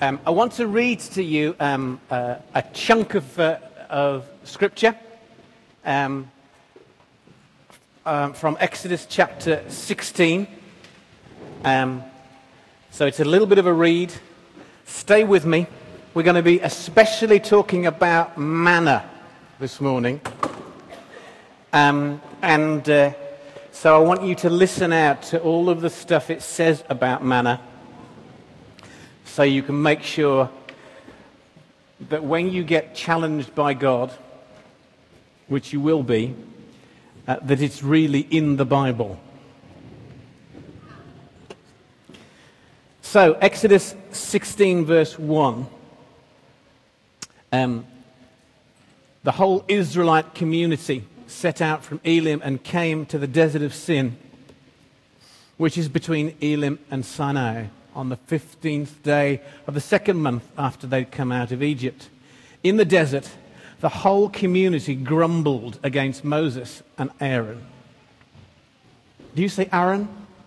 I want to read to you a chunk of scripture from Exodus chapter 16. So it's a little bit of a read. Stay with me. We're going to be especially talking about manna this morning. So I want you to listen out to all of the stuff it says about manna, so you can make sure that when you get challenged by God, which you will be, that it's really in the Bible. So, Exodus 16 verse 1. The whole Israelite community set out from Elim and came to the desert of Sin, which is between Elim and Sinai, on the 15th day of the second month after they'd come out of Egypt. In the desert, the whole community grumbled against Moses and Aaron. Do you say Aaron?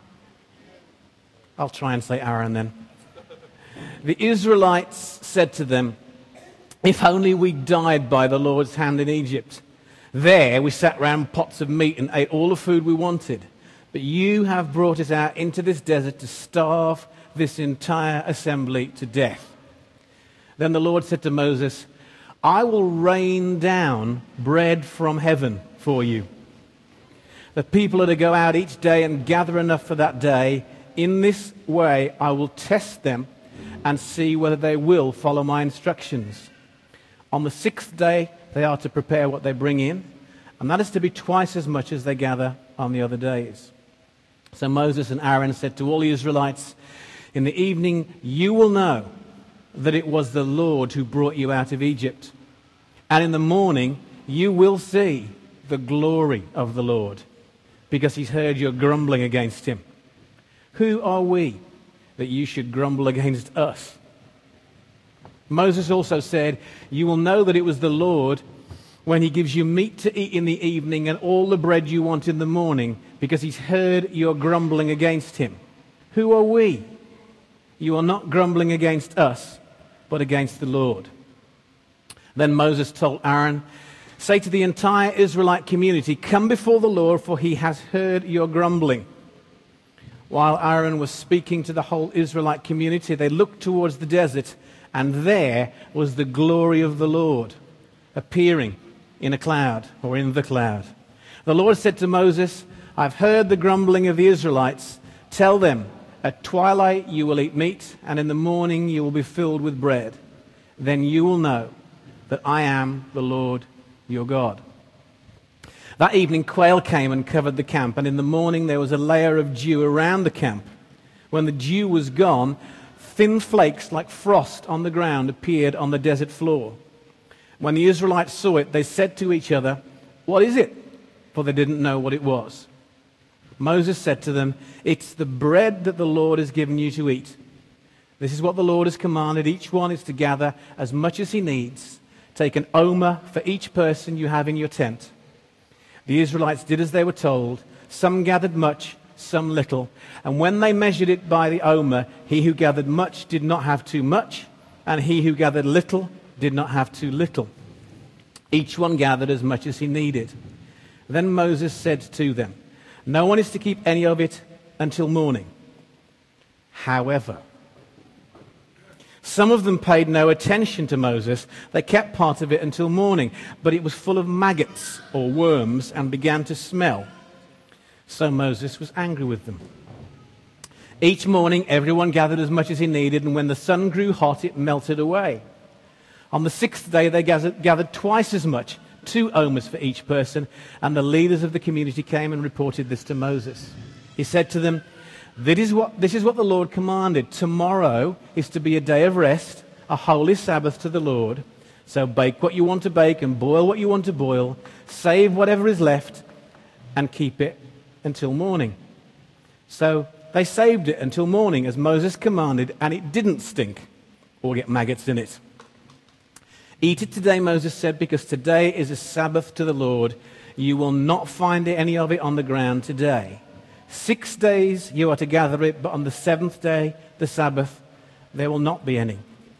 I'll try and say Aaron then. The Israelites said to them, "If only we died by the Lord's hand in Egypt. There we sat round pots of meat and ate all the food we wanted. But you have brought us out into this desert to starve this entire assembly to death." Then the Lord said to Moses, "I will rain down bread from heaven for you. The people are to go out each day and gather enough for that day. In this way I will test them and see whether they will follow my instructions. On the sixth day they are to prepare what they bring in, and that is to be twice as much as they gather on the other days." So Moses and Aaron said to all the Israelites, "In the evening you will know that it was the Lord who brought you out of Egypt. And in the morning you will see the glory of the Lord, because he's heard your grumbling against him. Who are we that you should grumble against us?" Moses also said, "You will know that it was the Lord when he gives you meat to eat in the evening and all the bread you want in the morning, because he's heard your grumbling against him. Who are we? You are not grumbling against us, but against the Lord." Then Moses told Aaron, "Say to the entire Israelite community, 'Come before the Lord, for he has heard your grumbling.'" While Aaron was speaking to the whole Israelite community, they looked towards the desert, and there was the glory of the Lord appearing in a cloud, or in the cloud. The Lord said to Moses, "I've heard the grumbling of the Israelites. Tell them, at twilight you will eat meat, and in the morning you will be filled with bread. Then you will know that I am the Lord your God." That evening quail came and covered the camp, and in the morning there was a layer of dew around the camp. When the dew was gone, thin flakes like frost on the ground appeared on the desert floor. When the Israelites saw it, they said to each other, "What is it?" For they didn't know what it was. Moses said to them, "It's the bread that the Lord has given you to eat. This is what the Lord has commanded. Each one is to gather as much as he needs. Take an omer for each person you have in your tent." The Israelites did as they were told. Some gathered much, some little. And when they measured it by the omer, he who gathered much did not have too much, and he who gathered little did not have too little. Each one gathered as much as he needed. Then Moses said to them, "No one is to keep any of it until morning." However, some of them paid no attention to Moses. They kept part of it until morning, but it was full of maggots or worms and began to smell. So Moses was angry with them. Each morning everyone gathered as much as he needed, and when the sun grew hot, it melted away. On the sixth day they gathered twice as much, 2 omers for each person, and the leaders of the community came and reported this to Moses. He said to them, This is what the Lord commanded. Tomorrow is to be a day of rest, a holy Sabbath to the Lord. So bake what you want to bake and boil what you want to boil. Save whatever is left and keep it until morning." So they saved it until morning as Moses commanded, and it didn't stink or get maggots in it. "Eat it today," Moses said, "because today is a Sabbath to the Lord. You will not find any of it on the ground today. 6 days you are to gather it, but on the seventh day, the Sabbath, there will not be any.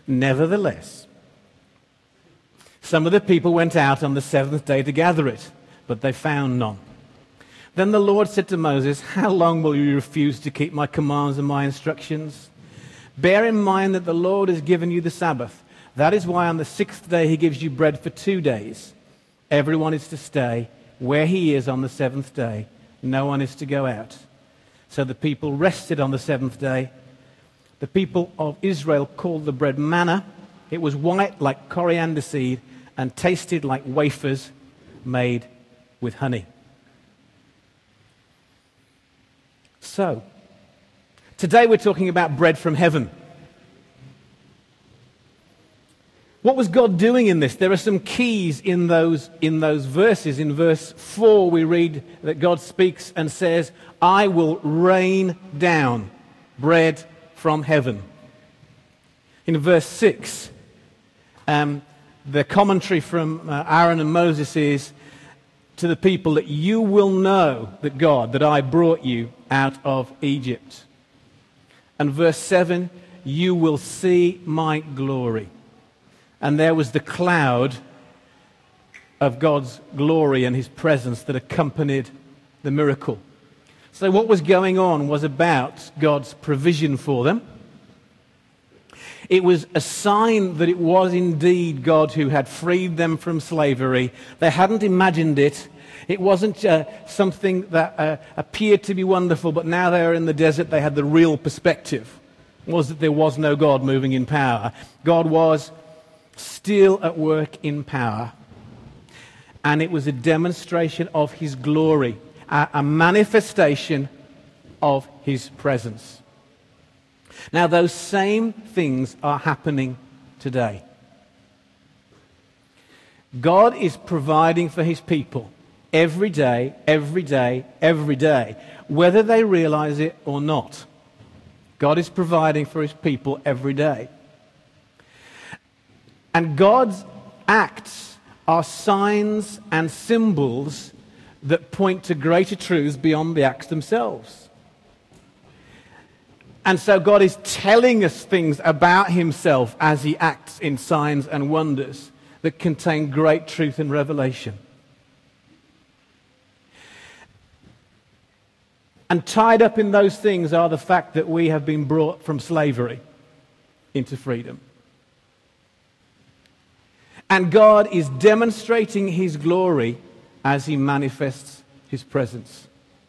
Nevertheless, some of the people went out on the seventh day to gather it, but they found none. Then the Lord said to Moses, how long will you refuse to keep my commands and my instructions? Bear in mind that the Lord has given you the Sabbath. That is why on the sixth day he gives you bread for 2 days. Everyone is to stay where he is on the seventh day. No one is to go out. So the people rested on the seventh day. The people of Israel called the bread manna. It was white like coriander seed and tasted like wafers made with honey. So, today we're talking about bread from heaven. What was God doing in this? There are some keys in those verses. In verse 4 we read that God speaks and says, I will rain down bread from heaven. In verse 6, the commentary from Aaron and Moses is to the people that you will know that God, that I brought you out of Egypt. And verse 7, you will see my glory. And there was the cloud of God's glory and his presence that accompanied the miracle. So what was going on was about God's provision for them. It was a sign that it was indeed God who had freed them from slavery. They hadn't imagined it. It wasn't something that appeared to be wonderful, but now they were in the desert, they had the real perspective. It was that there was no God moving in power. God was still at work in power. And it was a demonstration of his glory, a manifestation of his presence. Now, those same things are happening today. God is providing for his people every day, every day, every day, whether they realize it or not. God is providing for his people every day. And God's acts are signs and symbols that point to greater truths beyond the acts themselves. And so God is telling us things about himself as he acts in signs and wonders that contain great truth and revelation. And tied up in those things are the fact that we have been brought from slavery into freedom. And God is demonstrating his glory as he manifests his presence.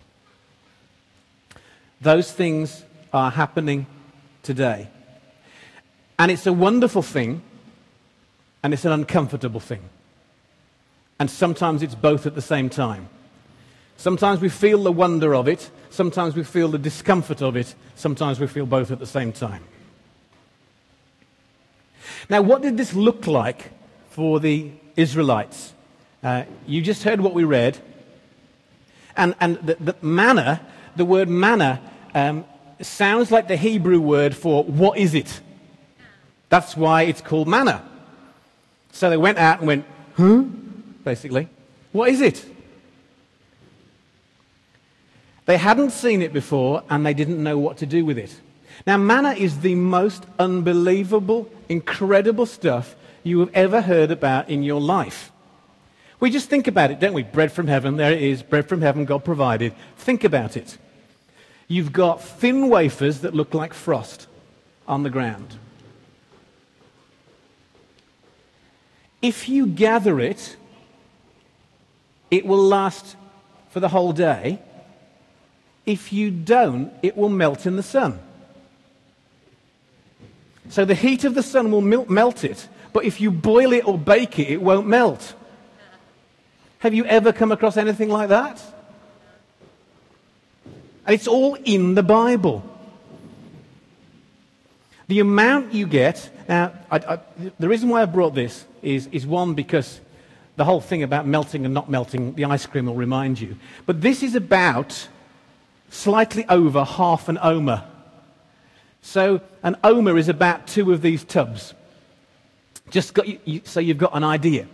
Those things are happening today. And it's a wonderful thing, and it's an uncomfortable thing. And sometimes it's both at the same time. Sometimes we feel the wonder of it, sometimes we feel the discomfort of it, sometimes we feel both at the same time. Now, what did this look like for the Israelites? You just heard what we read. And the manna, the word manna, sounds like the Hebrew word for what is it? That's why it's called manna. So they went out and went, basically, what is it? They hadn't seen it before and they didn't know what to do with it. Now, manna is the most unbelievable, incredible stuff you have ever heard about in your life. We just think about it, don't we? Bread from heaven, there it is, bread from heaven, God provided. Think about it. You've got thin wafers that look like frost on the ground. If you gather it, it will last for the whole day. If you don't, it will melt in the sun. So the heat of the sun will melt it, but if you boil it or bake it, it won't melt. Have you ever come across anything like that? And it's all in the Bible. The amount you get... Now, the reason why I brought this is one, because the whole thing about melting and not melting, the ice cream will remind you. But this is about slightly over half an omer. So an omer is about 2 of these tubs. So you've got an idea.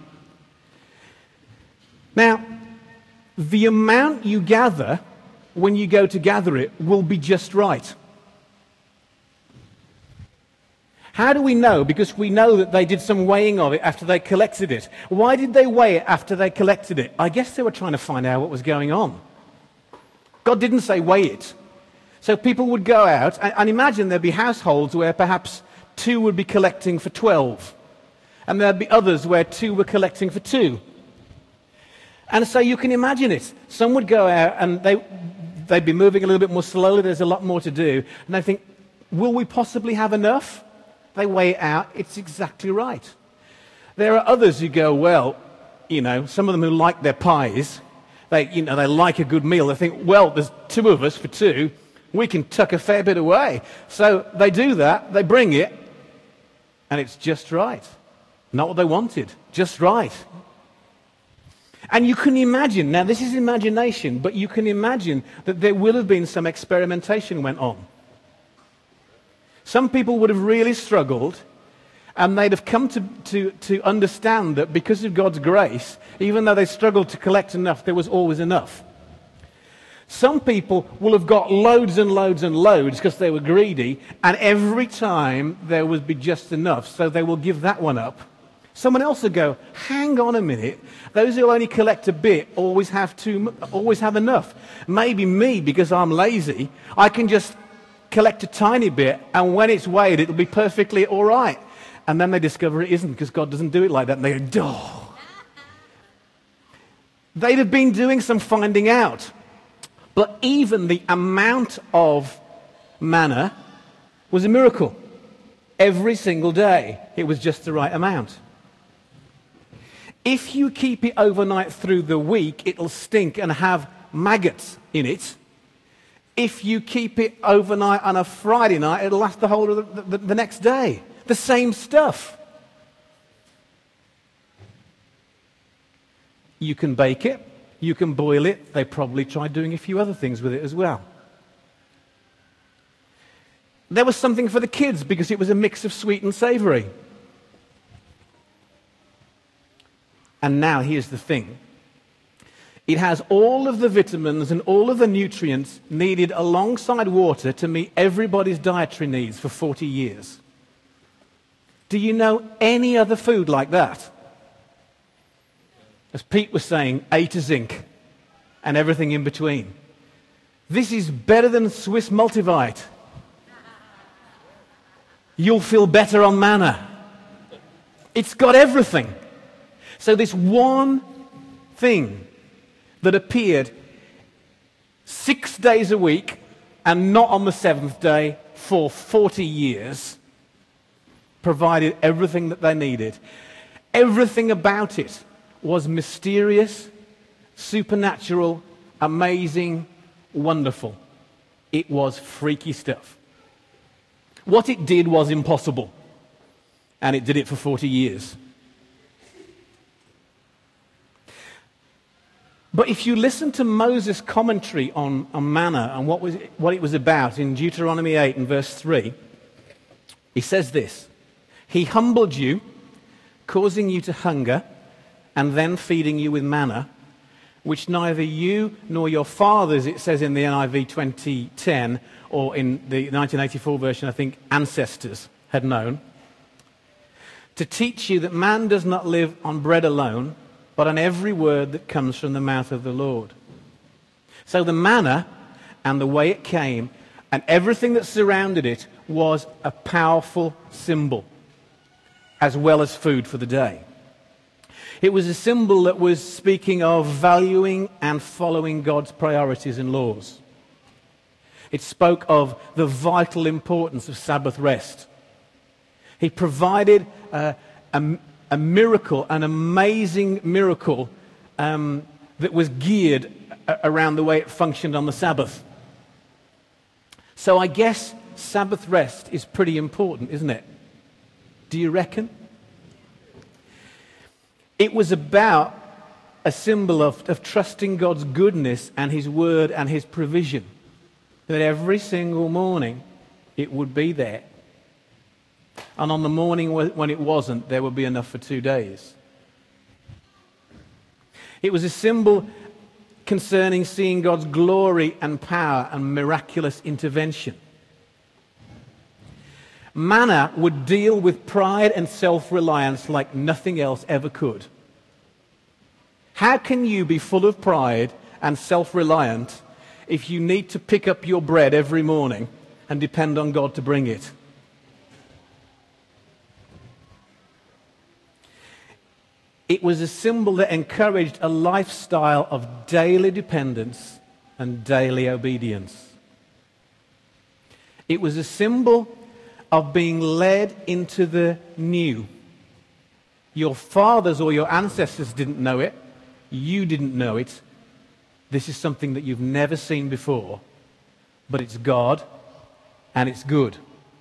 Now, the amount you gather when you go to gather it will be just right. How do we know? Because we know that they did some weighing of it after they collected it. Why did they weigh it after they collected it? I guess they were trying to find out what was going on. God didn't say weigh it. So people would go out, and imagine there'd be households where perhaps 2 would be collecting for 12. And there'd be others where 2 were collecting for 2. And so you can imagine it. Some would go out and they'd be moving a little bit more slowly. There's a lot more to do. And they think, will we possibly have enough? They weigh it out. It's exactly right. There are others who go, well, some of them who like their pies. They like a good meal. They think, well, there's 2 of us for 2. We can tuck a fair bit away. So they do that. They bring it. And it's just right. Not what they wanted. Just right. And you can imagine, now this is imagination, but you can imagine that there will have been some experimentation went on. Some people would have really struggled, and they'd have come to understand that because of God's grace, even though they struggled to collect enough, there was always enough. Some people will have got loads and loads and loads because they were greedy, and every time there would be just enough, so they will give that one up. Someone else will go, hang on a minute, those who only collect a bit always have enough. Maybe me, because I'm lazy, I can just collect a tiny bit, and when it's weighed, it'll be perfectly all right. And then they discover it isn't, because God doesn't do it like that, and they go, oh. They'd have been doing some finding out. But even the amount of manna was a miracle. Every single day, it was just the right amount. If you keep it overnight through the week, it'll stink and have maggots in it. If you keep it overnight on a Friday night, it'll last the whole of the next day. The same stuff. You can bake it. You can boil it. They probably tried doing a few other things with it as well. There was something for the kids because it was a mix of sweet and savory. And now here's the thing. It has all of the vitamins and all of the nutrients needed alongside water to meet everybody's dietary needs for 40 years. Do you know any other food like that? As Pete was saying, A to zinc and everything in between. This is better than Swiss multivite. You'll feel better on manna. It's got everything. So this one thing that appeared 6 days a week and not on the 7th day for 40 years provided everything that they needed. Everything about it was mysterious, supernatural, amazing, wonderful. It was freaky stuff. What it did was impossible, and it did it for 40 years. But if you listen to Moses' commentary on manna and what it was about in Deuteronomy 8 and verse 3, he says this: He humbled you, causing you to hunger, and then feeding you with manna, which neither you nor your fathers, it says in the NIV 2010, or in the 1984 version, I think, ancestors had known, to teach you that man does not live on bread alone, but on every word that comes from the mouth of the Lord. So the manna and the way it came and everything that surrounded it was a powerful symbol, as well as food for the day. It was a symbol that was speaking of valuing and following God's priorities and laws. It spoke of the vital importance of Sabbath rest. He provided a miracle, an amazing miracle that was geared around the way it functioned on the Sabbath. So I guess Sabbath rest is pretty important, isn't it? Do you reckon? It was about a symbol of trusting God's goodness and His word and His provision. That every single morning it would be there. And on the morning when it wasn't, there would be enough for 2 days. It was a symbol concerning seeing God's glory and power and miraculous intervention. Manna would deal with pride and self-reliance like nothing else ever could. How can you be full of pride and self-reliant if you need to pick up your bread every morning and depend on God to bring it? It was a symbol that encouraged a lifestyle of daily dependence and daily obedience. It was a symbol of being led into the new. Your fathers or your ancestors didn't know it. You didn't know it. This is something that you've never seen before. But it's God, and it's good.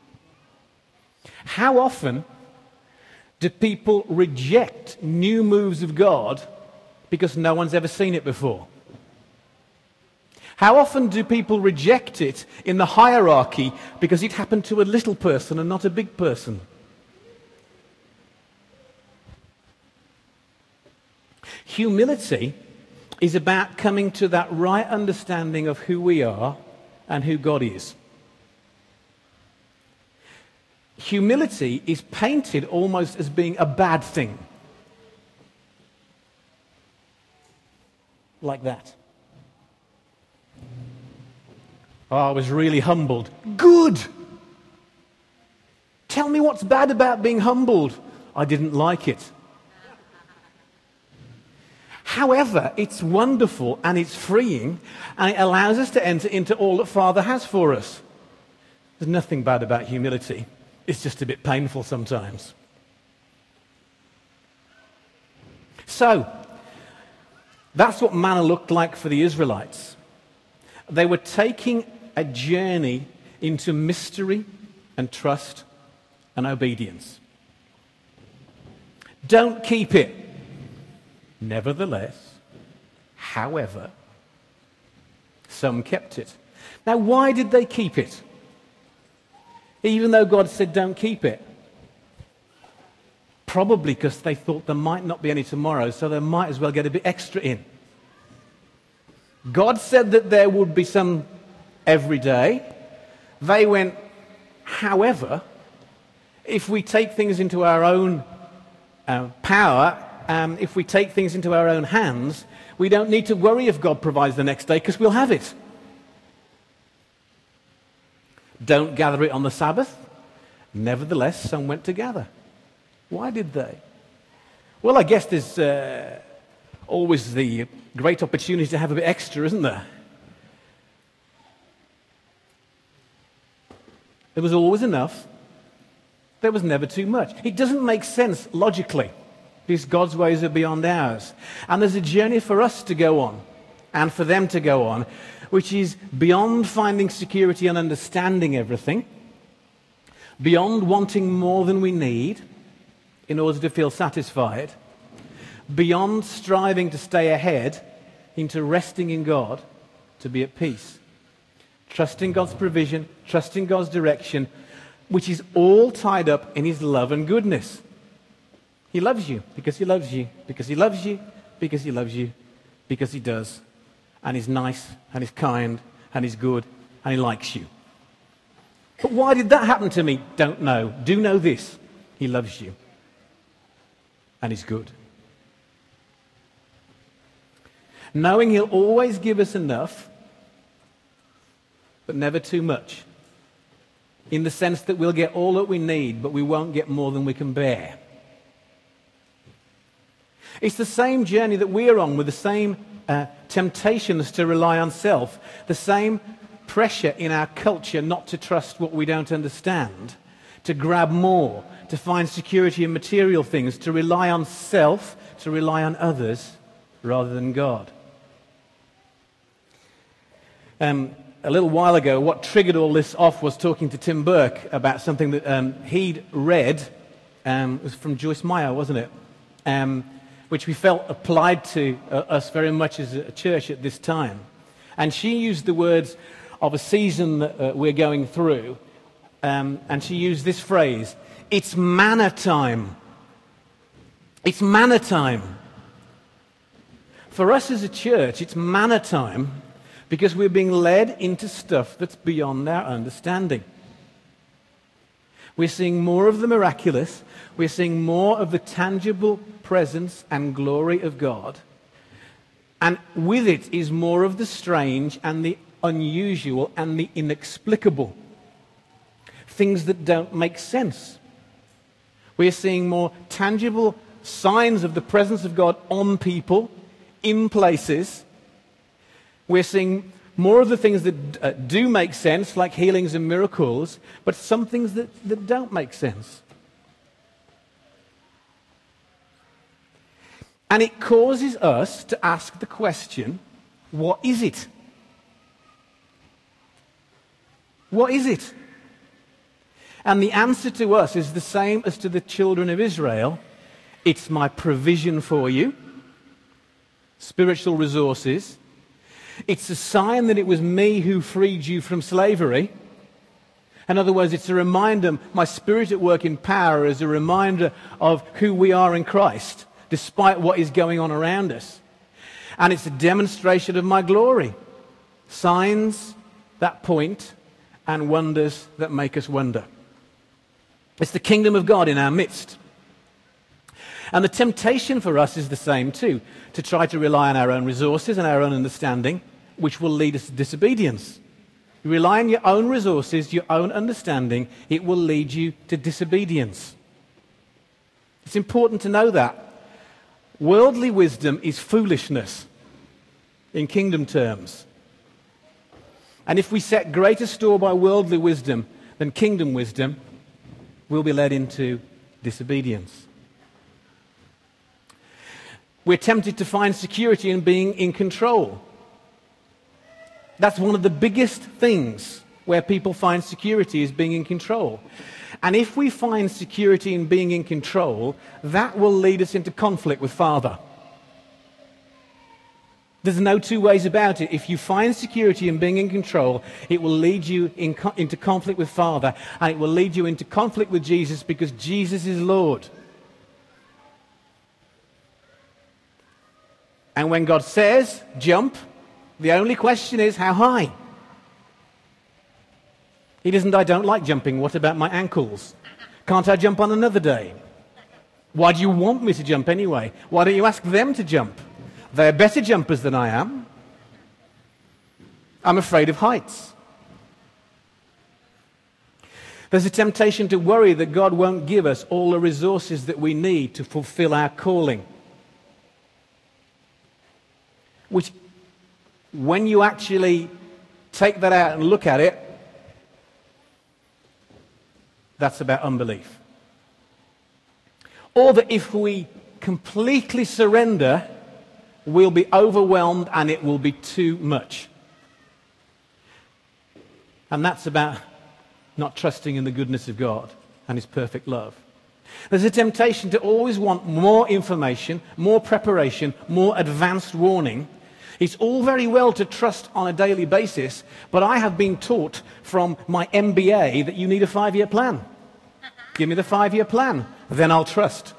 How often do people reject new moves of God because no one's ever seen it before? How often do people reject it in the hierarchy because it happened to a little person and not a big person? Humility is about coming to that right understanding of who we are and who God is. Humility is painted almost as being a bad thing. Like that. Oh, I was really humbled. Good! Tell me what's bad about being humbled. I didn't like it. However, it's wonderful and it's freeing and it allows us to enter into all that Father has for us. There's nothing bad about humility. It's just a bit painful sometimes. So, that's what manna looked like for the Israelites. They were taking a journey into mystery and trust and obedience. Don't keep it. Nevertheless, however, some kept it. Now, why did they keep it? Even though God said don't keep it. Probably because they thought there might not be any tomorrow, so they might as well get a bit extra in. God said that there would be some every day. They went, however, if we take things into our own power, if we take things into our own hands, we don't need to worry if God provides the next day because we'll have it. Don't gather it on the Sabbath. Nevertheless, some went to gather. Why did they? Well, I guess there's always the great opportunity to have a bit extra, isn't there? There was always enough. There was never too much. It doesn't make sense logically, because God's ways are beyond ours. And there's a journey for us to go on, and for them to go on, which is beyond finding security and understanding everything, beyond wanting more than we need in order to feel satisfied, beyond striving to stay ahead, into resting in God to be at peace. Trusting God's provision, trusting God's direction, which is all tied up in His love and goodness. He loves you because He loves you, because He loves you, because He loves you, because He does. And He's nice, and He's kind, and He's good, and He likes you. But why did that happen to me? Don't know. Do know this. He loves you. And He's good. Knowing He'll always give us enough, but never too much. In the sense that we'll get all that we need, but we won't get more than we can bear. It's the same journey that we're on, with the same temptations to rely on self, the same pressure in our culture not to trust what we don't understand, to grab more, to find security in material things, to rely on self, to rely on others rather than God. A little while ago, what triggered all this off was talking to Tim Burke about something that he'd read. It was from Joyce Meyer, wasn't it? Which we felt applied to us very much as a church at this time. And she used the words of a season that we're going through, and she used this phrase, it's manna time. It's manna time. For us as a church, it's manna time because we're being led into stuff that's beyond our understanding. We're seeing more of the miraculous. We're seeing more of the tangible presence and glory of God. And with it is more of the strange and the unusual and the inexplicable. Things that don't make sense. We're seeing more tangible signs of the presence of God on people, in places. We're seeing more of the things that do make sense, like healings and miracles, but some things that don't make sense. And it causes us to ask the question, what is it? What is it? And the answer to us is the same as to the children of Israel. It's my provision for you, spiritual resources. It's a sign that it was me who freed you from slavery. In other words, it's a reminder, my Spirit at work in power is a reminder of who we are in Christ, despite what is going on around us. And it's a demonstration of my glory. Signs that point and wonders that make us wonder. It's the kingdom of God in our midst. And the temptation for us is the same too, to try to rely on our own resources and our own understanding, which will lead us to disobedience. You rely on your own resources, your own understanding, it will lead you to disobedience. It's important to know that. Worldly wisdom is foolishness in kingdom terms. And if we set greater store by worldly wisdom than kingdom wisdom, we'll be led into disobedience. We're tempted to find security in being in control. That's one of the biggest things where people find security, is being in control. And if we find security in being in control, that will lead us into conflict with Father. There's no two ways about it. If you find security in being in control, it will lead you into conflict with Father, and it will lead you into conflict with Jesus, because Jesus is Lord. And when God says, jump, the only question is, how high? He doesn't, I don't like jumping. What about my ankles? Can't I jump on another day? Why do you want me to jump anyway? Why don't you ask them to jump? They're better jumpers than I am. I'm afraid of heights. There's a temptation to worry that God won't give us all the resources that we need to fulfill our calling. Which, when you actually take that out and look at it, that's about unbelief. Or that if we completely surrender, we'll be overwhelmed and it will be too much. And that's about not trusting in the goodness of God and His perfect love. There's a temptation to always want more information, more preparation, more advanced warning. It's all very well to trust on a daily basis, but I have been taught from my MBA that you need a 5-year plan. Give me the 5-year plan, then I'll trust.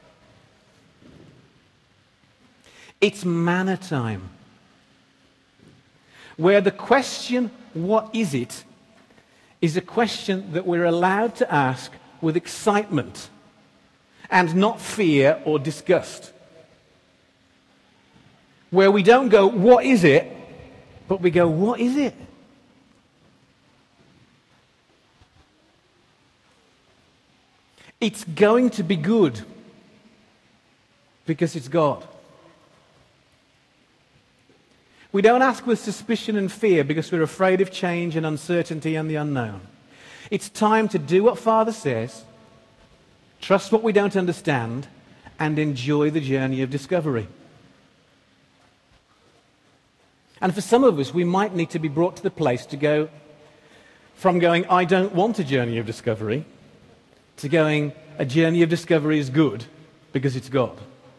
It's manna time, where the question, what is it, is a question that we're allowed to ask with excitement and not fear or disgust. Where we don't go, what is it? But we go, what is it? It's going to be good because it's God. We don't ask with suspicion and fear because we're afraid of change and uncertainty and the unknown. It's time to do what Father says, trust what we don't understand, and enjoy the journey of discovery. And for some of us, we might need to be brought to the place to go from going, I don't want a journey of discovery, to going, a journey of discovery is good because it's God.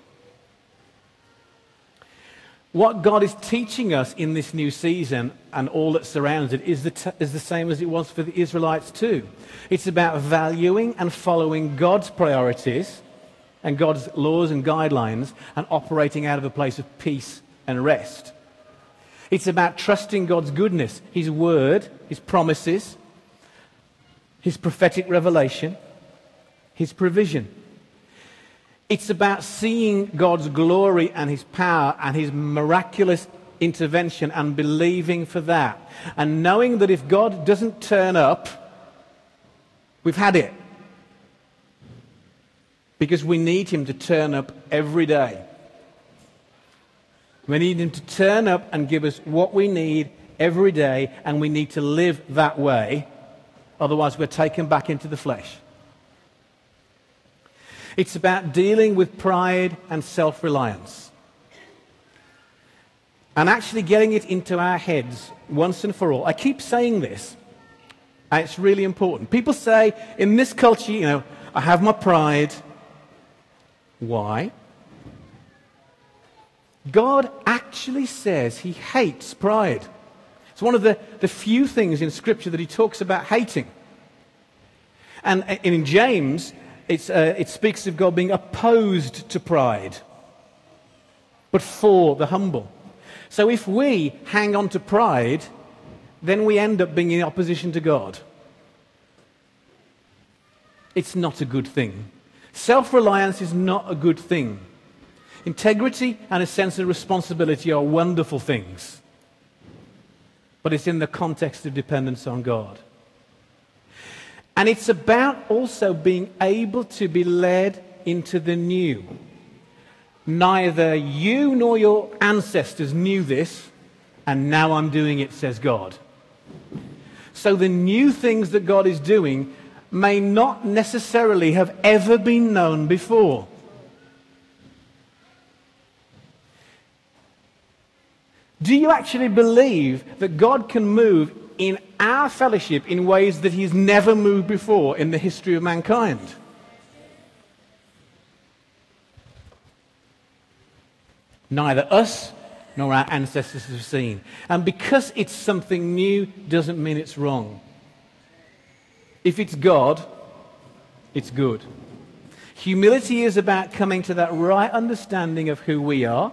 What God is teaching us in this new season and all that surrounds it is the same as it was for the Israelites too. It's about valuing and following God's priorities and God's laws and guidelines and operating out of a place of peace and rest. It's about trusting God's goodness, His word, His promises, His prophetic revelation, His provision. It's about seeing God's glory and His power and His miraculous intervention and believing for that. And knowing that if God doesn't turn up, we've had it. Because we need Him to turn up every day. We need Him to turn up and give us what we need every day, and we need to live that way. Otherwise, we're taken back into the flesh. It's about dealing with pride and self-reliance. And actually getting it into our heads once and for all. I keep saying this, and it's really important. People say, in this culture, I have my pride. Why? God actually says He hates pride. It's one of the few things in Scripture that He talks about hating. And in James, it speaks of God being opposed to pride, but for the humble. So if we hang on to pride, then we end up being in opposition to God. It's not a good thing. Self-reliance is not a good thing. Integrity and a sense of responsibility are wonderful things. But it's in the context of dependence on God. And it's about also being able to be led into the new. Neither you nor your ancestors knew this, and now I'm doing it, says God. So the new things that God is doing may not necessarily have ever been known before. Do you actually believe that God can move in our fellowship in ways that He's never moved before in the history of mankind? Neither us nor our ancestors have seen. And because it's something new doesn't mean it's wrong. If it's God, it's good. Humility is about coming to that right understanding of who we are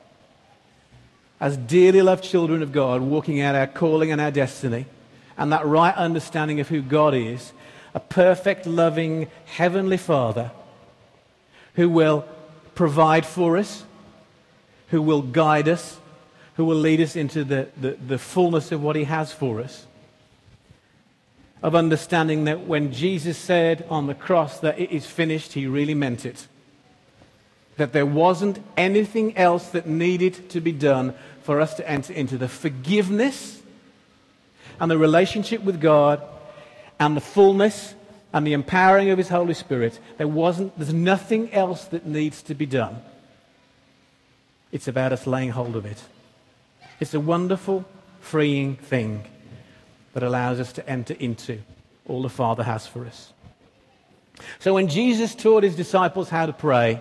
as dearly loved children of God, walking out our calling and our destiny, and that right understanding of who God is, a perfect, loving, heavenly Father who will provide for us, who will guide us, who will lead us into the fullness of what He has for us. Of understanding that when Jesus said on the cross that it is finished, He really meant it. That there wasn't anything else that needed to be done for us to enter into the forgiveness and the relationship with God and the fullness and the empowering of His Holy Spirit. There's nothing else that needs to be done. It's about us laying hold of it. It's a wonderful, freeing thing that allows us to enter into all the Father has for us. So when Jesus taught His disciples how to pray,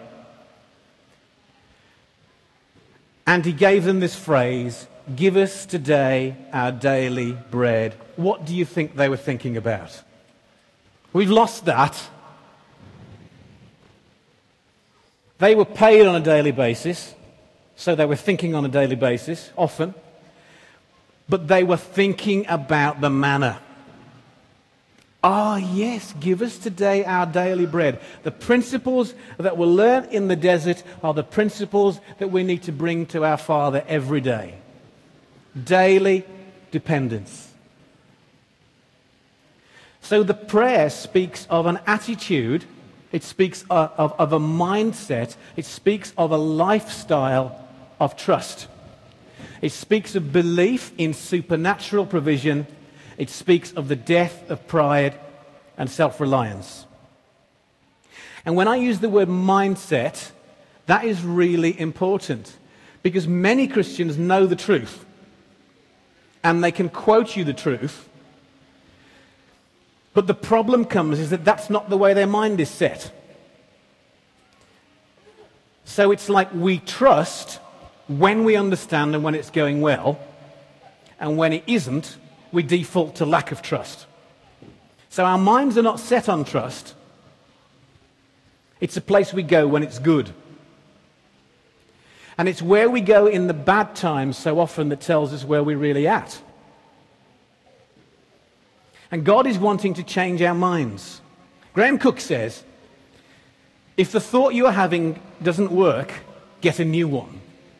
and He gave them this phrase, "Give us today our daily bread," what do you think they were thinking about? We've lost that. They were paid on a daily basis, so they were thinking on a daily basis, often. But they were thinking about the manna. Ah, yes, give us today our daily bread. The principles that were learned in the desert are the principles that we need to bring to our Father every day. Daily dependence. So the prayer speaks of an attitude, it speaks of a mindset, it speaks of a lifestyle of trust. It speaks of belief in supernatural provision. It speaks of the death of pride and self-reliance. And when I use the word mindset, that is really important, because many Christians know the truth and they can quote you the truth, but the problem comes is that that's not the way their mind is set. So it's like we trust when we understand and when it's going well, and when it isn't, we default to lack of trust. So our minds are not set on trust. It's a place we go when it's good. And it's where we go in the bad times so often that tells us where we're really at. And God is wanting to change our minds. Graham Cook says, if the thought you are having doesn't work, get a new one.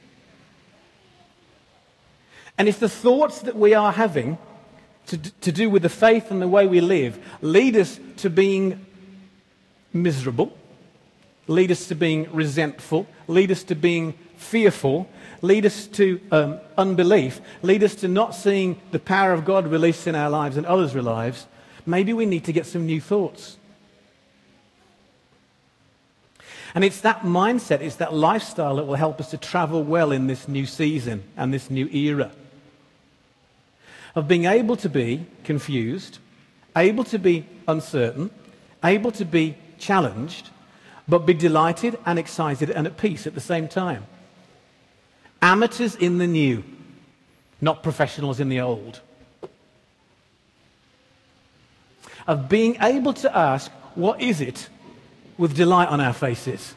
And if the thoughts that we are having to do with the faith and the way we live lead us to being miserable, lead us to being resentful, lead us to being fearful, lead us to unbelief, lead us to not seeing the power of God released in our lives and others' lives, maybe we need to get some new thoughts. And it's that mindset, it's that lifestyle that will help us to travel well in this new season and this new era. Of being able to be confused, able to be uncertain, able to be challenged, but be delighted and excited and at peace at the same time. Amateurs in the new, not professionals in the old. Of being able to ask, what is it, with delight on our faces.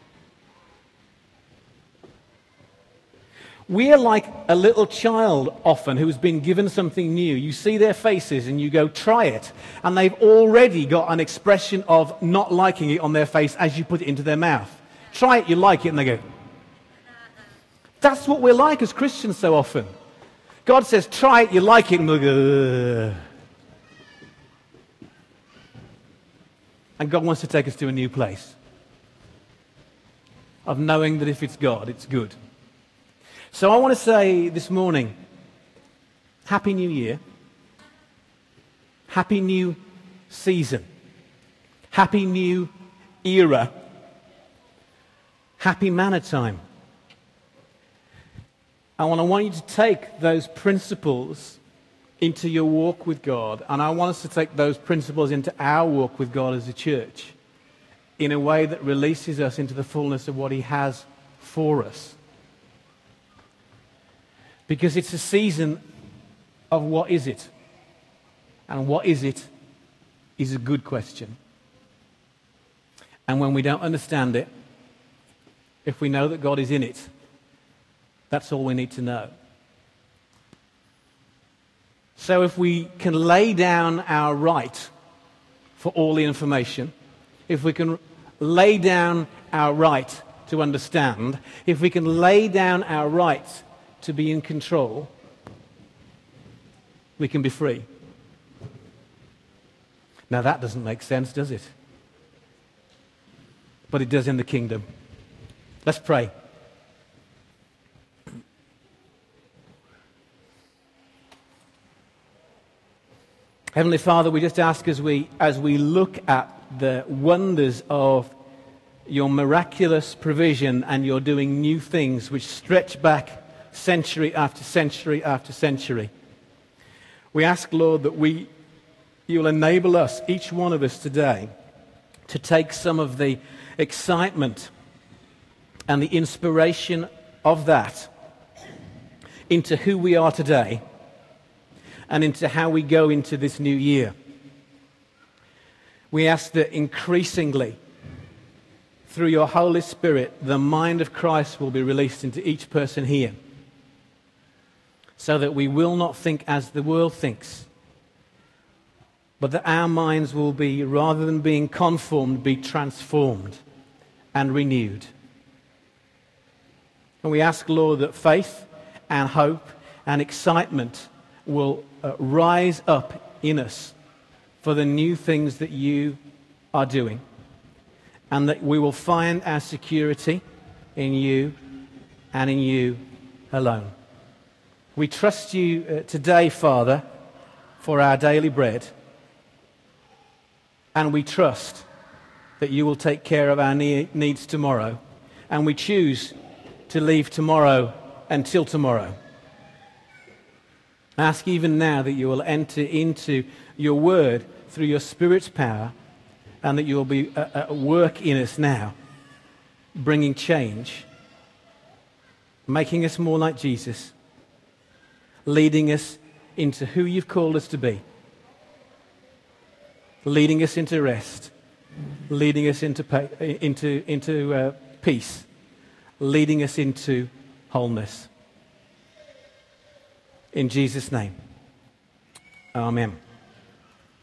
We are like a little child often who's been given something new. You see their faces and you go, try it. And they've already got an expression of not liking it on their face as you put it into their mouth. Try it, you like it, and they go. That's what we're like as Christians so often. God says, try it, you like it, and we'll go, ugh. And God wants to take us to a new place of knowing that if it's God, it's good. So I want to say this morning, Happy New Year. Happy New Season. Happy New Era. Happy Manna Time. I want you to take those principles into your walk with God, and I want us to take those principles into our walk with God as a church in a way that releases us into the fullness of what He has for us. Because it's a season of what is it? And what is it is a good question. And when we don't understand it, if we know that God is in it, that's all we need to know. So if we can lay down our right for all the information, if we can lay down our right to understand, if we can lay down our right to be in control, we can be free. Now that doesn't make sense, does it? But it does in the kingdom. Let's pray. Heavenly Father, we just ask as we look at the wonders of your miraculous provision and you're doing new things which stretch back century after century after century. We ask, Lord, that you'll enable us, each one of us today, to take some of the excitement and the inspiration of that into who we are today and into how we go into this new year. We ask that increasingly, through your Holy Spirit, the mind of Christ will be released into each person here, so that we will not think as the world thinks, but that our minds will be, rather than being conformed, be transformed and renewed. And we ask, Lord, that faith and hope and excitement will rise up in us for the new things that you are doing, and that we will find our security in you and in you alone. We trust you today, Father, for our daily bread, and we trust that you will take care of our needs tomorrow, and we choose to leave tomorrow until tomorrow. I ask even now that you will enter into your word through your Spirit's power, and that you will be at work in us now, bringing change, making us more like Jesus, leading us into who you've called us to be, leading us into rest, leading us into peace, leading us into wholeness. In Jesus' name, amen.